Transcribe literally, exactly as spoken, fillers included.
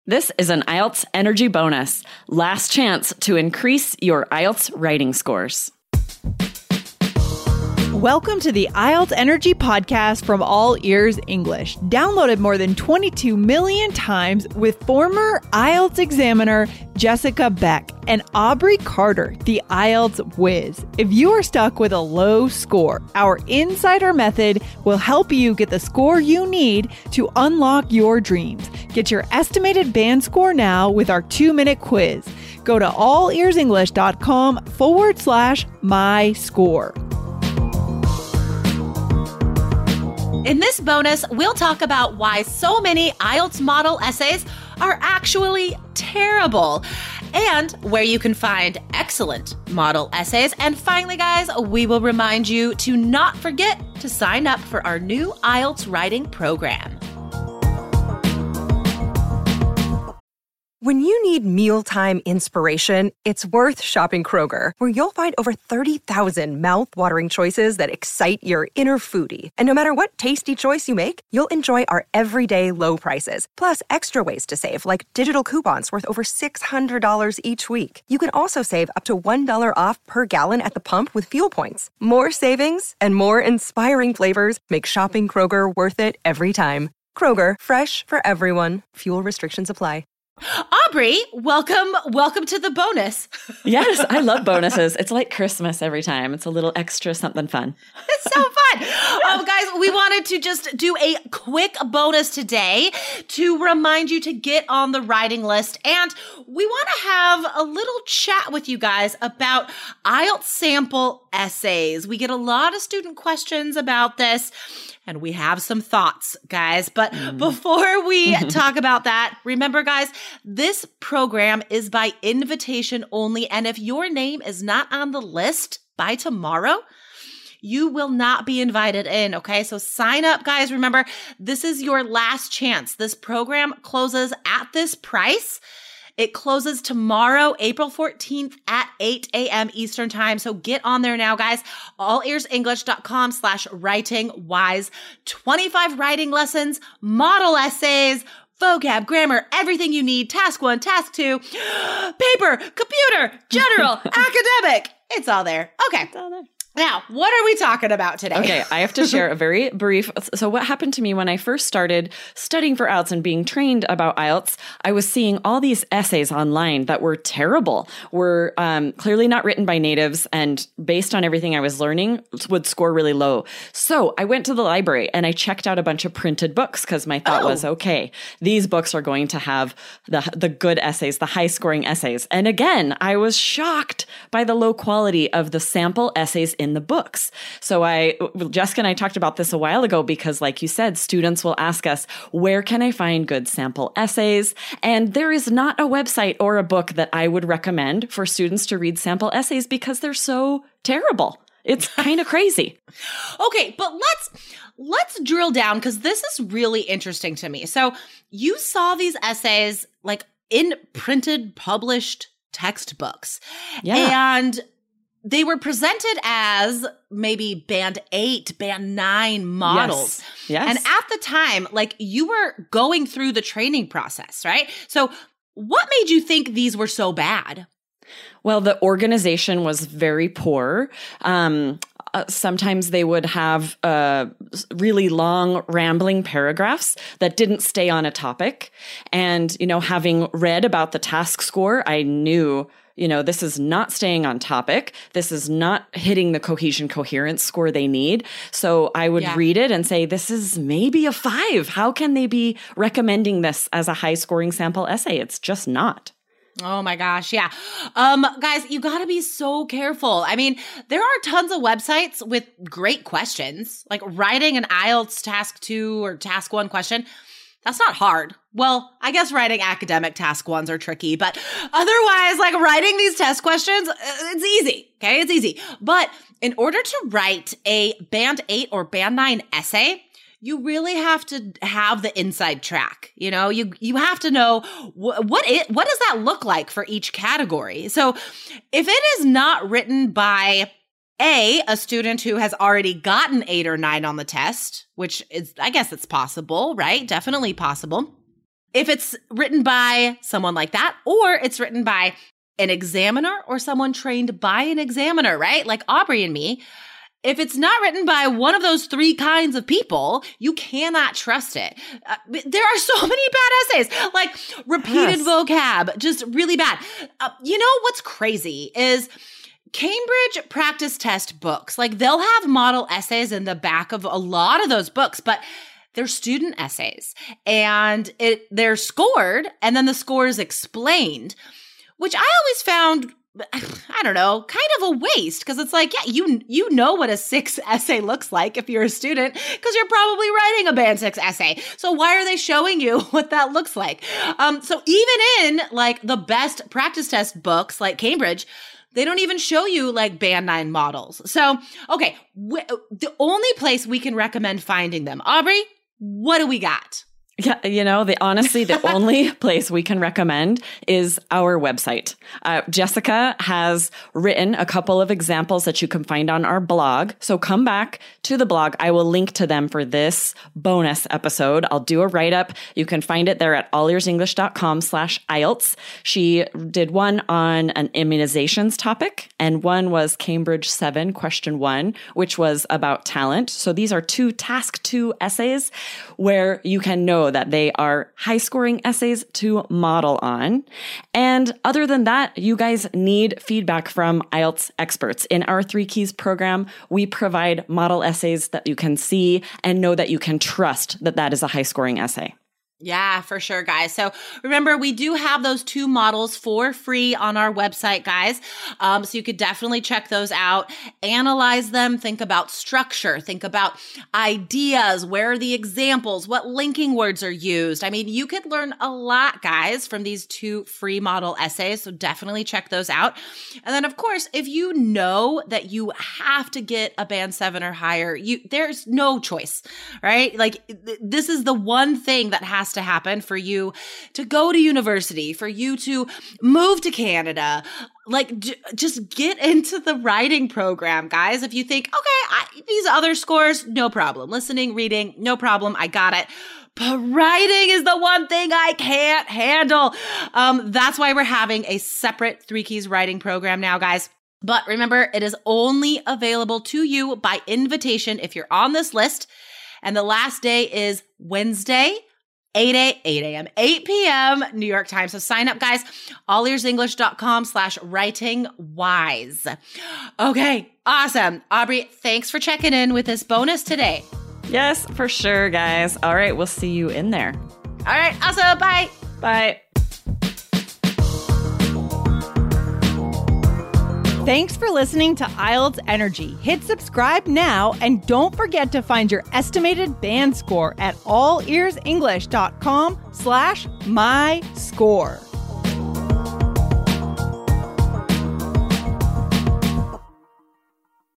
This is an I E L T S Energy Bonus. Last chance to increase your I E L T S writing scores. Welcome to the I E L T S Energy Podcast from All Ears English, downloaded more than twenty-two million times with former I E L T S examiner Jessica Beck and Aubrey Carter, the I E L T S whiz. If you are stuck with a low score, our Insider Method will help you get the score you need to unlock your dreams. Get your estimated band score now with our two-minute quiz. Go to allearsenglish.com forward slash my score. In this bonus, we'll talk about why so many I E L T S model essays are actually terrible, and where you can find excellent model essays. And finally, guys, we will remind you to not forget to sign up for our new I E L T S writing program. When you need mealtime inspiration, it's worth shopping Kroger, where you'll find over thirty thousand mouth-watering choices that excite your inner foodie. And no matter what tasty choice you make, you'll enjoy our everyday low prices, plus extra ways to save, like digital coupons worth over six hundred dollars each week. You can also save up to one dollar off per gallon at the pump with fuel points. More savings and more inspiring flavors make shopping Kroger worth it every time. Kroger, fresh for everyone. Fuel restrictions apply. Aubrey, welcome, welcome to the bonus. Yes, I love bonuses. It's like Christmas every time. It's a little extra something fun. It's so fun. Um, guys, we wanted to just do a quick bonus today to remind you to get on the writing list. And we want to have a little chat with you guys about I E L T S sample essays. We get a lot of student questions about this, and we have some thoughts, guys. But mm. before we talk about that, remember, guys, this program is by invitation only. And if your name is not on the list by tomorrow, you will not be invited in, okay? So sign up, guys. Remember, this is your last chance. This program closes at this price. It closes tomorrow, April fourteenth at eight a.m. Eastern time. So get on there now, guys. allearsenglish.com slash writing wise. twenty-five writing lessons, model essays, vocab, grammar, everything you need. Task one, task two, paper, computer, general, academic. It's all there. Okay. It's all there. Now, what are we talking about today? Okay, I have to share a very brief. So what happened to me when I first started studying for I E L T S and being trained about I E L T S, I was seeing all these essays online that were terrible, were um, clearly not written by natives, and based on everything I was learning, would score really low. So I went to the library and I checked out a bunch of printed books because my thought oh. was, okay, these books are going to have the, the good essays, the high-scoring essays. And again, I was shocked by the low quality of the sample essays in the books. So I, Jessica and I talked about this a while ago because, like you said, students will ask us, where can I find good sample essays? And there is not a website or a book that I would recommend for students to read sample essays because they're so terrible. It's kind of crazy. Okay, but let's let's drill down because this is really interesting to me. So you saw these essays like in printed, published textbooks. Yeah. And they were presented as maybe band eight, band nine models. Yes. Yes. And at the time, like you were going through the training process, right? So what made you think these were so bad? Well, the organization was very poor. Um, uh, sometimes they would have uh, really long, rambling paragraphs that didn't stay on a topic. And, you know, having read about the task score, I knew, you know, this is not staying on topic. This is not hitting the cohesion coherence score they need. So I would yeah. read it and say, this is maybe a five. How can they be recommending this as a high scoring sample essay? It's just not. Oh my gosh, yeah. Um, guys, you gotta be so careful. I mean, there are tons of websites with great questions, like writing an I E L T S task two or task one question. That's not hard. Well, I guess writing academic task ones are tricky, but otherwise, like writing these test questions, it's easy, okay? It's easy. But in order to write a band eight or band nine essay, you really have to have the inside track. You know, you you have to know wh- what it what does that look like for each category. So if it is not written by A, a student who has already gotten eight or nine on the test, which is, I guess it's possible, right? Definitely possible. if it's written by someone like that, or it's written by an examiner or someone trained by an examiner, right? Like Aubrey and me. If it's not written by one of those three kinds of people, you cannot trust it. Uh, there are so many bad essays, like repeated yes. vocab, just really bad. Uh, you know what's crazy is Cambridge practice test books. Like they'll have model essays in the back of a lot of those books, but they're student essays and it they're scored and then the score is explained, which I always found, I don't know, kind of a waste because it's like, yeah, you you know what a six essay looks like if you're a student because you're probably writing a band six essay. So why are they showing you what that looks like? Um, so even in like the best practice test books like Cambridge, they don't even show you like band nine models. So, okay, w- the only place we can recommend finding them, Aubrey, what do we got? Yeah, you know, the honestly, the only place we can recommend is our website. Uh, Jessica has written a couple of examples that you can find on our blog. So come back to the blog. I will link to them for this bonus episode. I'll do a write-up. You can find it there at allearsenglish.com slash IELTS. She did one on an immunizations topic, and one was Cambridge seven, question one, which was about talent. So these are two task two essays where you can know that they are high scoring essays to model on. And other than that, you guys need feedback from I E L T S experts. In our Three Keys program, we provide model essays that you can see and know that you can trust that that is a high scoring essay. Yeah, for sure, guys. So remember, we do have those two models for free on our website, guys. Um, so you could definitely check those out, analyze them, think about structure, think about ideas, where are the examples, what linking words are used. I mean, you could learn a lot, guys, from these two free model essays. So definitely check those out. And then, of course, if you know that you have to get a band seven or higher, you there's no choice, right? Like th- this is the one thing that has to happen for you to go to university, for you to move to Canada. Like, j- just get into the writing program, guys. If you think, okay, I, these other scores, no problem. Listening, reading, no problem. I got it. But writing is the one thing I can't handle. Um, that's why we're having a separate Three Keys writing program now, guys. But remember, it is only available to you by invitation if you're on this list. And the last day is Wednesday, eight a.m., eight p.m. New York time. So sign up, guys. allearsenglish.com slash writing wise. Okay, awesome. Aubrey, thanks for checking in with this bonus today. Yes, for sure, guys. All right, we'll see you in there. All right, awesome. Bye. Bye. Thanks for listening to I E L T S Energy. Hit subscribe now and don't forget to find your estimated band score at allearsenglish.com slash my score.